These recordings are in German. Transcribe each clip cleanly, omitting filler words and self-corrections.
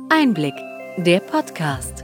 Einblick, der Podcast.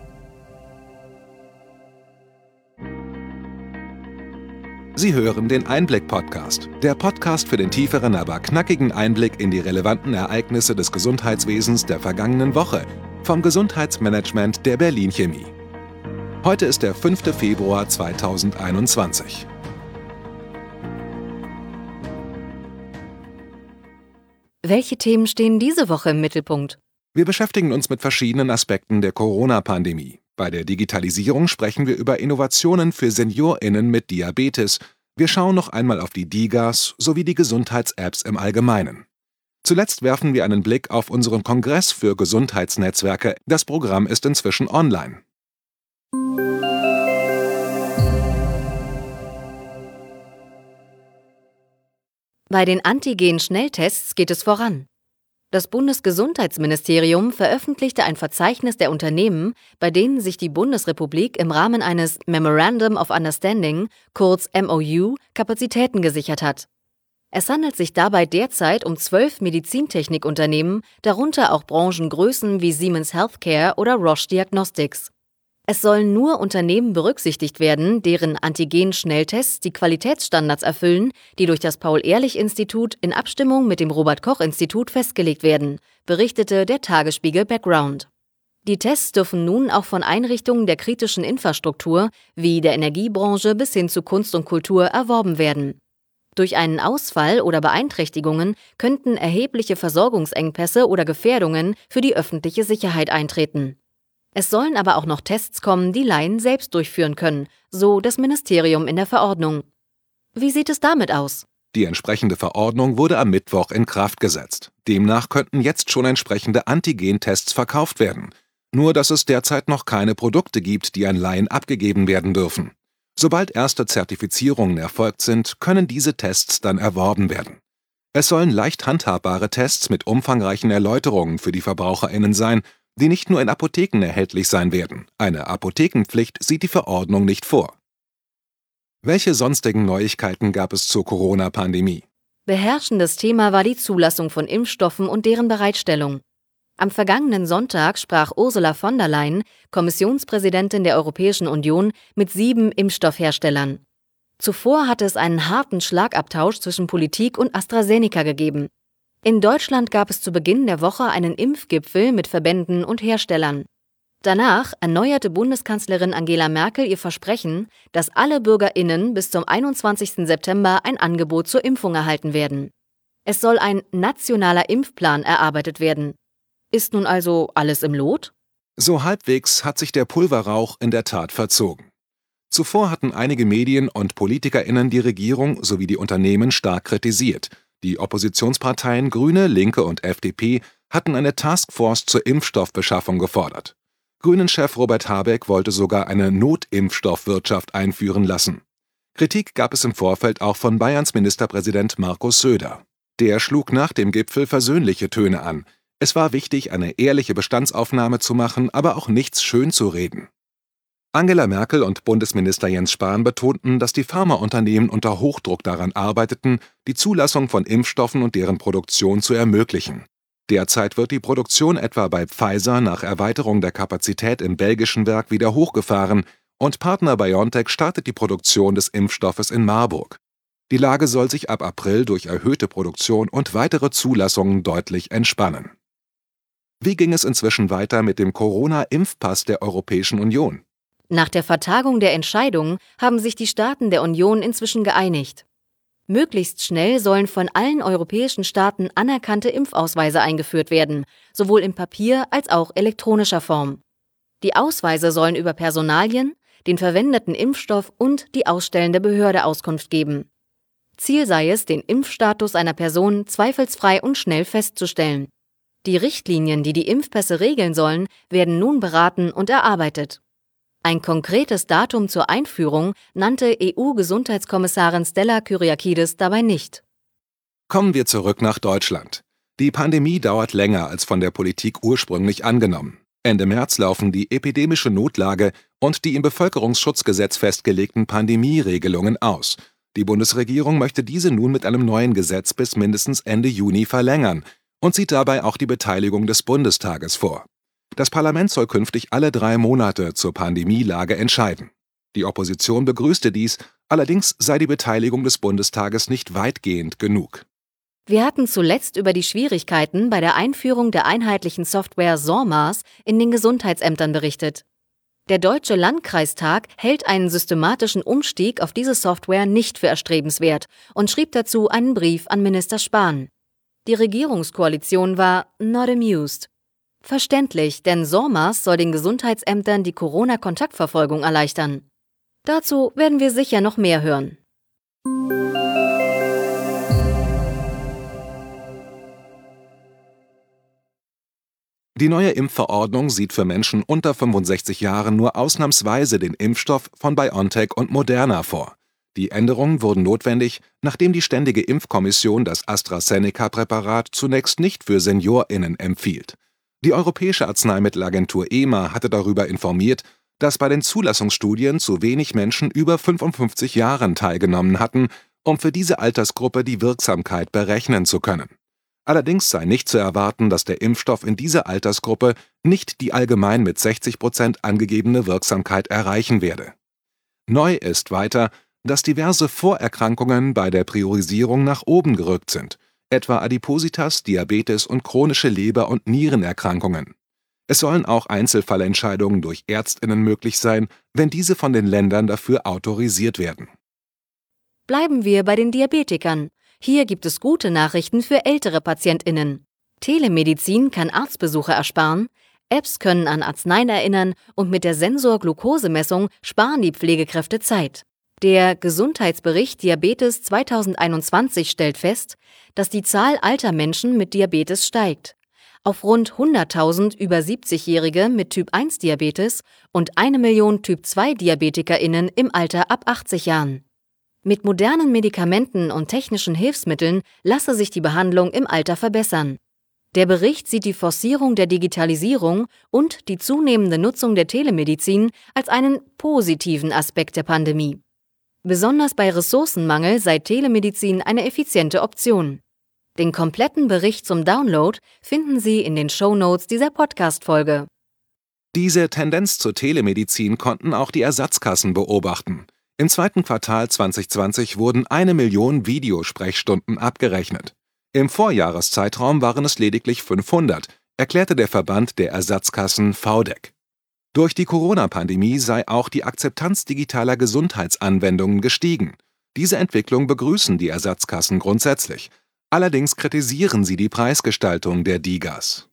Sie hören den Einblick-Podcast, der Podcast für den tieferen, aber knackigen Einblick in die relevanten Ereignisse des Gesundheitswesens der vergangenen Woche vom Gesundheitsmanagement der Berlin Chemie. Heute ist der 5. Februar 2021. Welche Themen stehen diese Woche im Mittelpunkt? Wir beschäftigen uns mit verschiedenen Aspekten der Corona-Pandemie. Bei der Digitalisierung sprechen wir über Innovationen für SeniorInnen mit Diabetes. Wir schauen noch einmal auf die DiGAs sowie die Gesundheits-Apps im Allgemeinen. Zuletzt werfen wir einen Blick auf unseren Kongress für Gesundheitsnetzwerke. Das Programm ist inzwischen online. Bei den Antigen-Schnelltests geht es voran. Das Bundesgesundheitsministerium veröffentlichte ein Verzeichnis der Unternehmen, bei denen sich die Bundesrepublik im Rahmen eines Memorandum of Understanding, kurz MOU, Kapazitäten gesichert hat. Es handelt sich dabei derzeit um 12 Medizintechnikunternehmen, darunter auch Branchengrößen wie Siemens Healthcare oder Roche Diagnostics. Es sollen nur Unternehmen berücksichtigt werden, deren Antigen-Schnelltests die Qualitätsstandards erfüllen, die durch das Paul-Ehrlich-Institut in Abstimmung mit dem Robert-Koch-Institut festgelegt werden, berichtete der Tagesspiegel Background. Die Tests dürfen nun auch von Einrichtungen der kritischen Infrastruktur wie der Energiebranche bis hin zu Kunst und Kultur erworben werden. Durch einen Ausfall oder Beeinträchtigungen könnten erhebliche Versorgungsengpässe oder Gefährdungen für die öffentliche Sicherheit eintreten. Es sollen aber auch noch Tests kommen, die Laien selbst durchführen können, so das Ministerium in der Verordnung. Wie sieht es damit aus? Die entsprechende Verordnung wurde am Mittwoch in Kraft gesetzt. Demnach könnten jetzt schon entsprechende Antigen-Tests verkauft werden. Nur, dass es derzeit noch keine Produkte gibt, die an Laien abgegeben werden dürfen. Sobald erste Zertifizierungen erfolgt sind, können diese Tests dann erworben werden. Es sollen leicht handhabbare Tests mit umfangreichen Erläuterungen für die VerbraucherInnen sein, die nicht nur in Apotheken erhältlich sein werden. Eine Apothekenpflicht sieht die Verordnung nicht vor. Welche sonstigen Neuigkeiten gab es zur Corona-Pandemie? Beherrschendes Thema war die Zulassung von Impfstoffen und deren Bereitstellung. Am vergangenen Sonntag sprach Ursula von der Leyen, Kommissionspräsidentin der Europäischen Union, mit 7 Impfstoffherstellern. Zuvor hatte es einen harten Schlagabtausch zwischen Politik und AstraZeneca gegeben. In Deutschland gab es zu Beginn der Woche einen Impfgipfel mit Verbänden und Herstellern. Danach erneuerte Bundeskanzlerin Angela Merkel ihr Versprechen, dass alle BürgerInnen bis zum 21. September ein Angebot zur Impfung erhalten werden. Es soll ein nationaler Impfplan erarbeitet werden. Ist nun also alles im Lot? So halbwegs hat sich der Pulverrauch in der Tat verzogen. Zuvor hatten einige Medien und PolitikerInnen die Regierung sowie die Unternehmen stark kritisiert. Die Oppositionsparteien Grüne, Linke und FDP hatten eine Taskforce zur Impfstoffbeschaffung gefordert. Grünen-Chef Robert Habeck wollte sogar eine Notimpfstoffwirtschaft einführen lassen. Kritik gab es im Vorfeld auch von Bayerns Ministerpräsident Markus Söder. Der schlug nach dem Gipfel versöhnliche Töne an. Es war wichtig, eine ehrliche Bestandsaufnahme zu machen, aber auch nichts schönzureden. Angela Merkel und Bundesminister Jens Spahn betonten, dass die Pharmaunternehmen unter Hochdruck daran arbeiteten, die Zulassung von Impfstoffen und deren Produktion zu ermöglichen. Derzeit wird die Produktion etwa bei Pfizer nach Erweiterung der Kapazität im belgischen Werk wieder hochgefahren und Partner BioNTech startet die Produktion des Impfstoffes in Marburg. Die Lage soll sich ab April durch erhöhte Produktion und weitere Zulassungen deutlich entspannen. Wie ging es inzwischen weiter mit dem Corona-Impfpass der Europäischen Union? Nach der Vertagung der Entscheidung haben sich die Staaten der Union inzwischen geeinigt. Möglichst schnell sollen von allen europäischen Staaten anerkannte Impfausweise eingeführt werden, sowohl in Papier- als auch elektronischer Form. Die Ausweise sollen über Personalien, den verwendeten Impfstoff und die ausstellende Behörde Auskunft geben. Ziel sei es, den Impfstatus einer Person zweifelsfrei und schnell festzustellen. Die Richtlinien, die die Impfpässe regeln sollen, werden nun beraten und erarbeitet. Ein konkretes Datum zur Einführung nannte EU-Gesundheitskommissarin Stella Kyriakides dabei nicht. Kommen wir zurück nach Deutschland. Die Pandemie dauert länger als von der Politik ursprünglich angenommen. Ende März laufen die epidemische Notlage und die im Bevölkerungsschutzgesetz festgelegten Pandemieregelungen aus. Die Bundesregierung möchte diese nun mit einem neuen Gesetz bis mindestens Ende Juni verlängern. und sieht dabei auch die Beteiligung des Bundestages vor. Das Parlament soll künftig alle 3 Monate zur Pandemielage entscheiden. Die Opposition begrüßte dies, allerdings sei die Beteiligung des Bundestages nicht weitgehend genug. Wir hatten zuletzt über die Schwierigkeiten bei der Einführung der einheitlichen Software SORMAS in den Gesundheitsämtern berichtet. Der Deutsche Landkreistag hält einen systematischen Umstieg auf diese Software nicht für erstrebenswert und schrieb dazu einen Brief an Minister Spahn. Die Regierungskoalition war not amused. Verständlich, denn SORMAS soll den Gesundheitsämtern die Corona-Kontaktverfolgung erleichtern. Dazu werden wir sicher noch mehr hören. Die neue Impfverordnung sieht für Menschen unter 65 Jahren nur ausnahmsweise den Impfstoff von BioNTech und Moderna vor. Die Änderungen wurden notwendig, nachdem die Ständige Impfkommission das AstraZeneca-Präparat zunächst nicht für SeniorInnen empfiehlt. Die Europäische Arzneimittelagentur EMA hatte darüber informiert, dass bei den Zulassungsstudien zu wenig Menschen über 55 Jahren teilgenommen hatten, um für diese Altersgruppe die Wirksamkeit berechnen zu können. Allerdings sei nicht zu erwarten, dass der Impfstoff in dieser Altersgruppe nicht die allgemein mit 60% angegebene Wirksamkeit erreichen werde. Neu ist weiter, dass diverse Vorerkrankungen bei der Priorisierung nach oben gerückt sind, etwa Adipositas, Diabetes und chronische Leber- und Nierenerkrankungen. Es sollen auch Einzelfallentscheidungen durch ÄrztInnen möglich sein, wenn diese von den Ländern dafür autorisiert werden. Bleiben wir bei den Diabetikern. Hier gibt es gute Nachrichten für ältere PatientInnen. Telemedizin kann Arztbesuche ersparen, Apps können an Arzneien erinnern und mit der Sensor-Glukosemessung sparen die Pflegekräfte Zeit. Der Gesundheitsbericht Diabetes 2021 stellt fest, dass die Zahl alter Menschen mit Diabetes steigt. Auf rund 100.000 über 70-Jährige mit Typ-1-Diabetes und 1 Million Typ-2-DiabetikerInnen im Alter ab 80 Jahren. Mit modernen Medikamenten und technischen Hilfsmitteln lasse sich die Behandlung im Alter verbessern. Der Bericht sieht die Forcierung der Digitalisierung und die zunehmende Nutzung der Telemedizin als einen positiven Aspekt der Pandemie. Besonders bei Ressourcenmangel sei Telemedizin eine effiziente Option. Den kompletten Bericht zum Download finden Sie in den Shownotes dieser Podcast-Folge. Diese Tendenz zur Telemedizin konnten auch die Ersatzkassen beobachten. Im 2. Quartal 2020 wurden 1 Million Videosprechstunden abgerechnet. Im Vorjahreszeitraum waren es lediglich 500, erklärte der Verband der Ersatzkassen VDEC. Durch die Corona-Pandemie sei auch die Akzeptanz digitaler Gesundheitsanwendungen gestiegen. Diese Entwicklung begrüßen die Ersatzkassen grundsätzlich. Allerdings kritisieren sie die Preisgestaltung der DiGAs.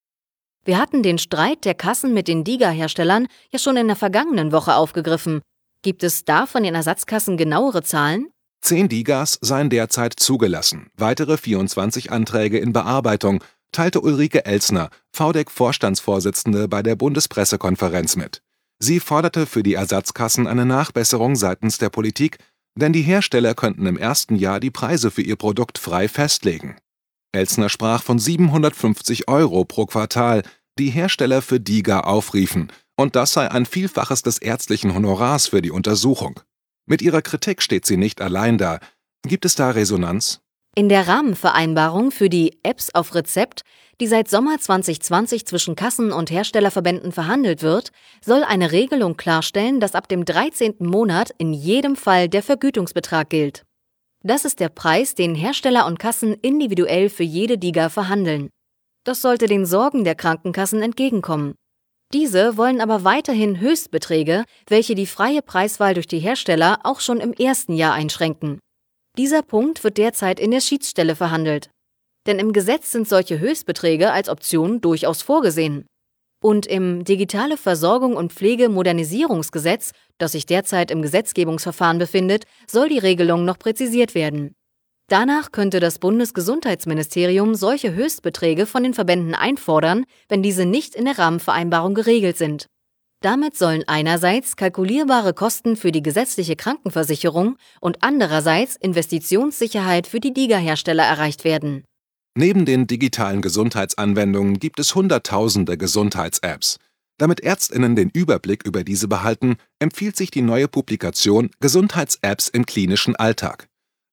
Wir hatten den Streit der Kassen mit den DiGA-Herstellern ja schon in der vergangenen Woche aufgegriffen. Gibt es da von den Ersatzkassen genauere Zahlen? 10 DiGAs seien derzeit zugelassen, weitere 24 Anträge in Bearbeitung, teilte Ulrike Elzner, VDEC-Vorstandsvorsitzende bei der Bundespressekonferenz mit. Sie forderte für die Ersatzkassen eine Nachbesserung seitens der Politik, denn die Hersteller könnten im ersten Jahr die Preise für ihr Produkt frei festlegen. Elzner sprach von 750 € pro Quartal, die Hersteller für DiGA aufriefen, und das sei ein Vielfaches des ärztlichen Honorars für die Untersuchung. Mit ihrer Kritik steht sie nicht allein da. Gibt es da Resonanz? In der Rahmenvereinbarung für die Apps auf Rezept, die seit Sommer 2020 zwischen Kassen und Herstellerverbänden verhandelt wird, soll eine Regelung klarstellen, dass ab dem 13. Monat in jedem Fall der Vergütungsbetrag gilt. Das ist der Preis, den Hersteller und Kassen individuell für jede DiGA verhandeln. Das sollte den Sorgen der Krankenkassen entgegenkommen. Diese wollen aber weiterhin Höchstbeträge, welche die freie Preiswahl durch die Hersteller auch schon im ersten Jahr einschränken. Dieser Punkt wird derzeit in der Schiedsstelle verhandelt. Denn im Gesetz sind solche Höchstbeträge als Option durchaus vorgesehen. Und im Digitale Versorgung und Pflege Modernisierungsgesetz, das sich derzeit im Gesetzgebungsverfahren befindet, soll die Regelung noch präzisiert werden. Danach könnte das Bundesgesundheitsministerium solche Höchstbeträge von den Verbänden einfordern, wenn diese nicht in der Rahmenvereinbarung geregelt sind. Damit sollen einerseits kalkulierbare Kosten für die gesetzliche Krankenversicherung und andererseits Investitionssicherheit für die DiGA-Hersteller erreicht werden. Neben den digitalen Gesundheitsanwendungen gibt es Hunderttausende Gesundheits-Apps. Damit ÄrztInnen den Überblick über diese behalten, empfiehlt sich die neue Publikation Gesundheits-Apps im klinischen Alltag.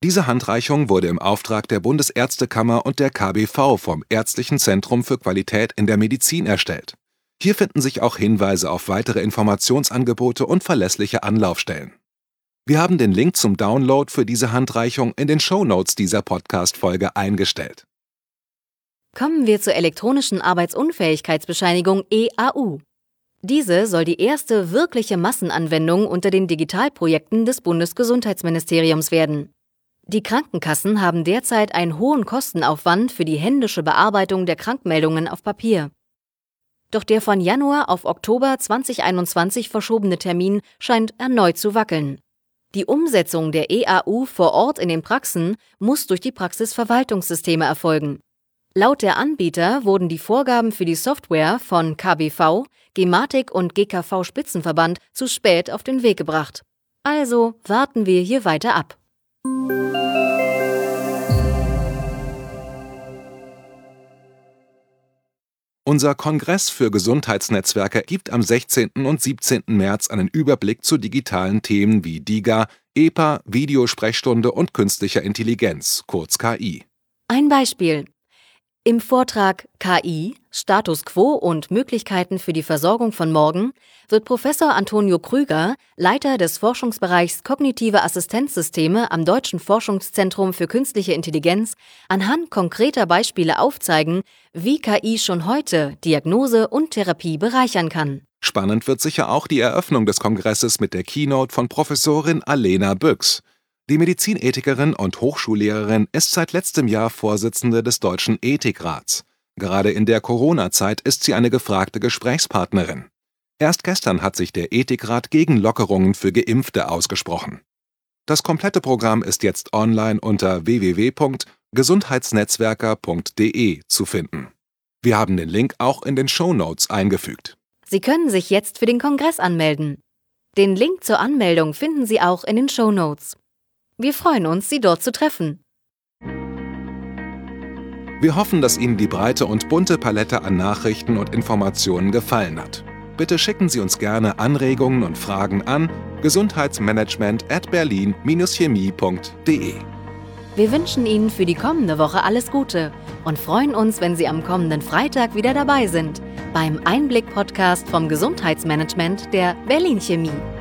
Diese Handreichung wurde im Auftrag der Bundesärztekammer und der KBV vom Ärztlichen Zentrum für Qualität in der Medizin erstellt. Hier finden sich auch Hinweise auf weitere Informationsangebote und verlässliche Anlaufstellen. Wir haben den Link zum Download für diese Handreichung in den Shownotes dieser Podcast-Folge eingestellt. Kommen wir zur elektronischen Arbeitsunfähigkeitsbescheinigung EAU. Diese soll die erste wirkliche Massenanwendung unter den Digitalprojekten des Bundesgesundheitsministeriums werden. Die Krankenkassen haben derzeit einen hohen Kostenaufwand für die händische Bearbeitung der Krankmeldungen auf Papier. Doch der von Januar auf Oktober 2021 verschobene Termin scheint erneut zu wackeln. Die Umsetzung der EAU vor Ort in den Praxen muss durch die Praxisverwaltungssysteme erfolgen. Laut der Anbieter wurden die Vorgaben für die Software von KBV, Gematik und GKV Spitzenverband zu spät auf den Weg gebracht. Also warten wir hier weiter ab. Unser Kongress für Gesundheitsnetzwerke gibt am 16. und 17. März einen Überblick zu digitalen Themen wie DiGA, EPA, Videosprechstunde und künstlicher Intelligenz, kurz KI. Ein Beispiel. Im Vortrag KI, Status quo und Möglichkeiten für die Versorgung von morgen wird Professor Antonio Krüger, Leiter des Forschungsbereichs Kognitive Assistenzsysteme am Deutschen Forschungszentrum für Künstliche Intelligenz, anhand konkreter Beispiele aufzeigen, wie KI schon heute Diagnose und Therapie bereichern kann. Spannend wird sicher auch die Eröffnung des Kongresses mit der Keynote von Professorin Alena Büchs. Die Medizinethikerin und Hochschullehrerin ist seit letztem Jahr Vorsitzende des Deutschen Ethikrats. Gerade in der Corona-Zeit ist sie eine gefragte Gesprächspartnerin. Erst gestern hat sich der Ethikrat gegen Lockerungen für Geimpfte ausgesprochen. Das komplette Programm ist jetzt online unter www.gesundheitsnetzwerker.de zu finden. Wir haben den Link auch in den Shownotes eingefügt. Sie können sich jetzt für den Kongress anmelden. Den Link zur Anmeldung finden Sie auch in den Shownotes. Wir freuen uns, Sie dort zu treffen. Wir hoffen, dass Ihnen die breite und bunte Palette an Nachrichten und Informationen gefallen hat. Bitte schicken Sie uns gerne Anregungen und Fragen an gesundheitsmanagement@berlin-chemie.de. Wir wünschen Ihnen für die kommende Woche alles Gute und freuen uns, wenn Sie am kommenden Freitag wieder dabei sind beim Einblick-Podcast vom Gesundheitsmanagement der Berlin Chemie.